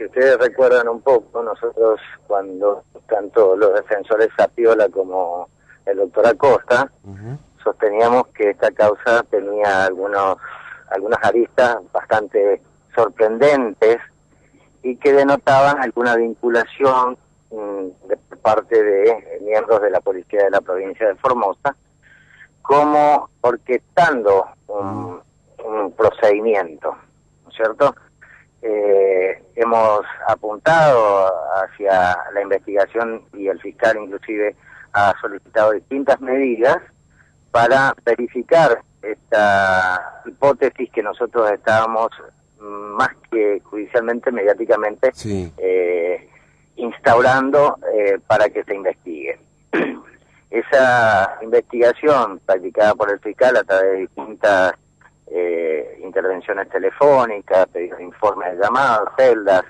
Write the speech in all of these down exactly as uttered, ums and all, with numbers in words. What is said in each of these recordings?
si ustedes recuerdan un poco, nosotros cuando tanto los defensores Zapiola como el doctor Acosta, uh-huh. sosteníamos que esta causa tenía algunos algunas aristas bastante sorprendentes y que denotaban alguna vinculación mmm, de parte de eh, miembros de la policía de la provincia de Formosa, como orquestando un, un procedimiento, ¿no es cierto? Eh, hemos apuntado hacia la investigación y el fiscal inclusive ha solicitado distintas medidas para verificar esta hipótesis que nosotros estábamos más que judicialmente, mediáticamente, sí. eh, instaurando eh, para que se investigue. Esa investigación practicada por el fiscal a través de distintas eh, intervenciones telefónicas, pedidos de informes de llamadas, celdas,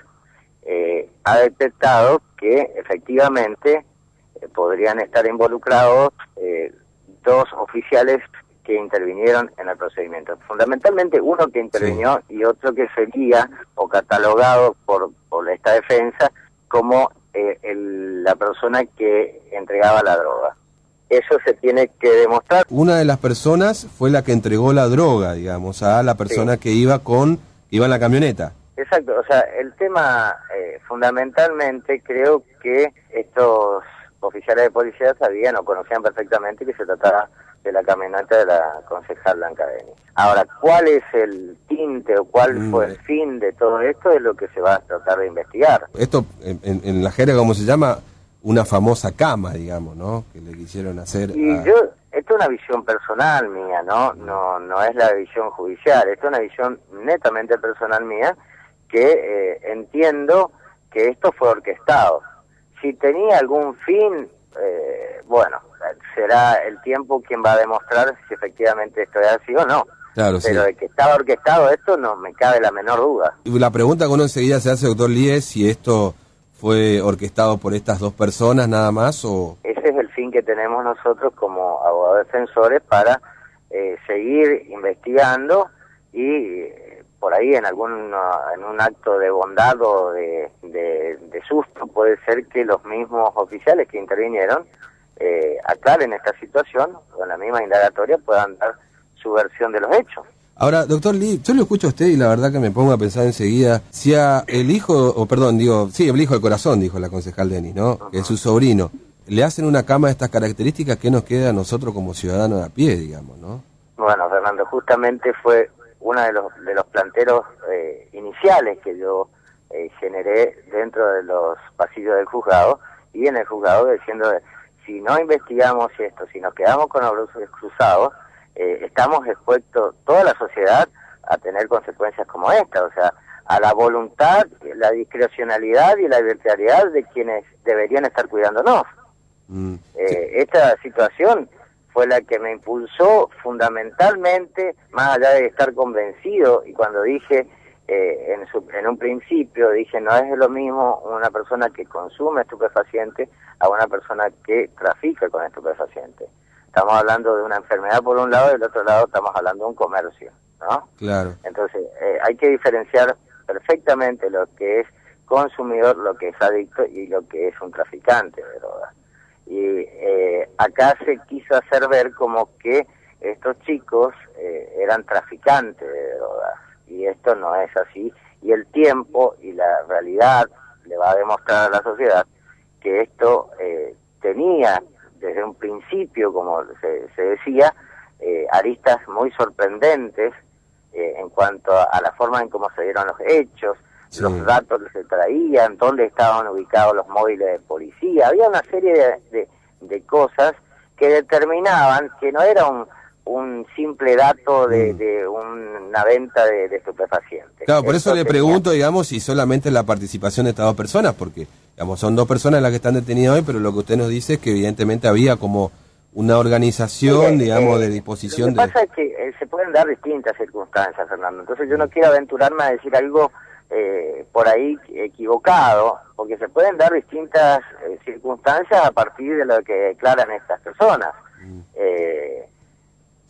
eh, ha detectado que efectivamente eh, podrían estar involucrados eh, dos oficiales que intervinieron en el procedimiento. Fundamentalmente uno que intervino sí. y otro que sería o catalogado por, por esta defensa como eh, el, la persona que entregaba la droga. Eso se tiene que demostrar. Una de las personas fue la que entregó la droga, digamos, a la persona sí. que iba con iba en la camioneta. Exacto, o sea, el tema eh, fundamentalmente creo que estos oficiales de policía sabían o conocían perfectamente que se trataba de la camioneta de la concejal Blanca Denis. Ahora, ¿cuál es el tinte o cuál mm. fue el fin de todo esto? Es lo que se va a tratar de investigar. Esto, en, en la jerga, ¿cómo se llama? Una famosa cama, digamos, ¿no? Que le quisieron hacer y a... yo, esto es una visión personal mía, ¿no? No no es la visión judicial, esto es una visión netamente personal mía, que eh, entiendo que esto fue orquestado. Si tenía algún fin, eh, bueno, será el tiempo quien va a demostrar si efectivamente esto es así o no. Claro, pero sí. de que estaba orquestado esto no me cabe la menor duda. Y la pregunta que uno enseguida se hace, doctor Lie, es si esto fue orquestado por estas dos personas nada más o... Ese es el fin que tenemos nosotros como abogados defensores para eh, seguir investigando y eh, por ahí en algún en un acto de bondad o de, de, de susto puede ser que los mismos oficiales que intervinieron eh, aclaren esta situación o en la misma indagatoria puedan dar su versión de los hechos. Ahora, doctor Lie, yo lo escucho a usted y la verdad que me pongo a pensar enseguida, si a el hijo, o perdón, digo, sí, el hijo del corazón, dijo la concejal Denis, ¿no? Uh-huh. Que es su sobrino, le hacen una cama de estas características, ¿qué nos queda a nosotros como ciudadanos de a pie, digamos, no? Bueno, Fernando, justamente fue uno de los de los planteros eh, iniciales que yo eh, generé dentro de los pasillos del juzgado y en el juzgado diciendo, si no investigamos esto, si nos quedamos con los brazos cruzados, Eh, estamos expuestos, toda la sociedad, a tener consecuencias como esta, o sea, a la voluntad, la discrecionalidad y la arbitrariedad de quienes deberían estar cuidándonos. Mm, eh, sí. Esta situación fue la que me impulsó fundamentalmente, más allá de estar convencido, y cuando dije eh, en, su, en un principio, dije, no es lo mismo una persona que consume estupefacientes a una persona que trafica con estupefacientes. Estamos hablando de una enfermedad por un lado y del otro lado estamos hablando de un comercio, ¿no? Claro. Entonces, eh, hay que diferenciar perfectamente lo que es consumidor, lo que es adicto y lo que es un traficante de drogas. Y eh, acá se quiso hacer ver como que estos chicos eh, eran traficantes de drogas y esto no es así. Y el tiempo y la realidad le va a demostrar a la sociedad que esto eh, tenía desde un principio, como se, se decía, eh, aristas muy sorprendentes eh, en cuanto a, a la forma en cómo se dieron los hechos, sí. los datos que se traían, dónde estaban ubicados los móviles de policía. Había una serie de, de, de cosas que determinaban que no era un, un simple dato de, de una venta de, de estupefacientes. Claro, por eso Esto le tenía... pregunto, digamos, si solamente la participación de estas dos personas, porque digamos, son dos personas las que están detenidas hoy, pero lo que usted nos dice es que evidentemente había como una organización, sí, digamos, eh, de disposición. Lo que de... pasa es que eh, se pueden dar distintas circunstancias, Fernando. Entonces yo no quiero aventurarme a decir algo eh, por ahí equivocado, porque se pueden dar distintas eh, circunstancias a partir de lo que declaran estas personas. Mm. Eh,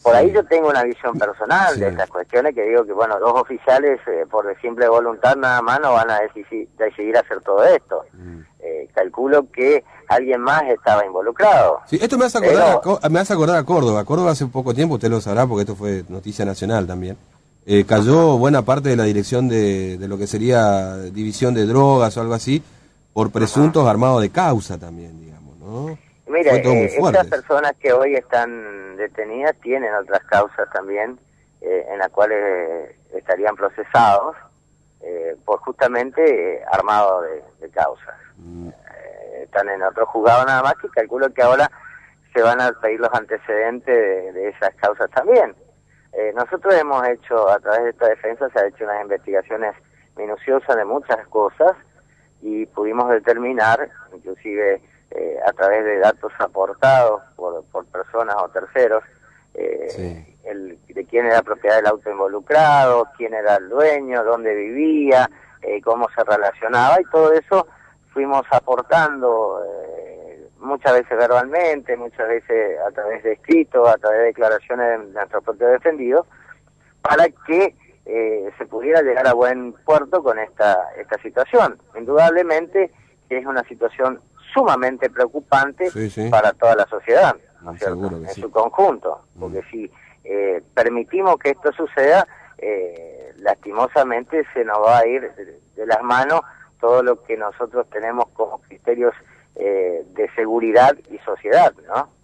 Por sí. ahí yo tengo una visión personal Sí. de estas cuestiones, que digo que, bueno, dos oficiales, eh, por de simple voluntad nada más, no van a decidir, decidir hacer todo esto. Mm. Eh, calculo que alguien más estaba involucrado. Sí, esto me hace acordar, Pero- a, Co- me hace acordar a Córdoba. Córdoba hace poco tiempo, usted lo sabrá porque esto fue noticia nacional también. Eh, cayó buena parte de la dirección de, de lo que sería división de drogas o algo así, por presuntos armados de causa también, digamos, ¿no? Mire, Fue todo muy eh, fuerte. estas personas que hoy están detenidas tienen otras causas también, eh, en las cuales eh, estarían procesados eh, por justamente eh, armado de, de causas. Mm. Eh, están en otro juzgado nada más, que calculo que ahora se van a pedir los antecedentes de, de esas causas también. Eh, nosotros hemos hecho, a través de esta defensa, se ha hecho unas investigaciones minuciosas de muchas cosas y pudimos determinar, inclusive eh, a través de datos aportados por, por personas o terceros, eh, Sí. el, de quién era propiedad del auto involucrado, quién era el dueño, dónde vivía, eh, cómo se relacionaba, y todo eso fuimos aportando eh, muchas veces verbalmente, muchas veces a través de escritos, a través de declaraciones de nuestro propio defendido, para que eh, se pudiera llegar a buen puerto con esta esta situación. Indudablemente es una situación sumamente preocupante Sí, sí. para toda la sociedad, ¿no Mm, es cierto? seguro que En sí. su conjunto, Mm. porque si eh, permitimos que esto suceda, eh, lastimosamente se nos va a ir de, de las manos todo lo que nosotros tenemos como criterios eh, de seguridad y sociedad, ¿no?